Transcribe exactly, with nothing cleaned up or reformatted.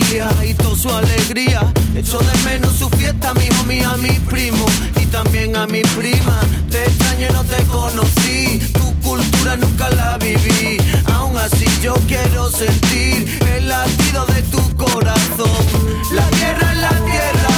familia y toda su alegría. Echo de menos su fiesta, a mi homie, a mi primo y también a mi prima. Te extraño y no te conocí, tu cultura nunca la viví. Aún así yo quiero sentir el latido de tu corazón. La tierra es la tierra,